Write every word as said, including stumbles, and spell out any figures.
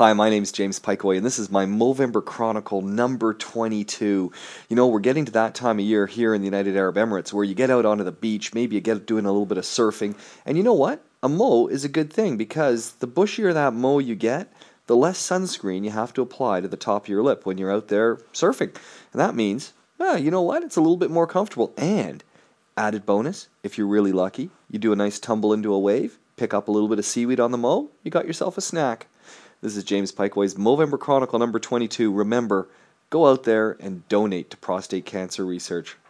Hi, my name's James Pikeway, and this is my Movember Chronicle number twenty-two. You know, we're getting to that time of year here in the United Arab Emirates where you get out onto the beach, maybe you get doing a little bit of surfing, and you know what? A mow is a good thing because the bushier that mow you get, the less sunscreen you have to apply to the top of your lip when you're out there surfing. And that means, well, you know what? It's a little bit more comfortable. And added bonus, if you're really lucky, you do a nice tumble into a wave, pick up a little bit of seaweed on the mow, you got yourself a snack. This is James Pikeway's Movember Chronicle number twenty-two. Remember, go out there and donate to prostate cancer research.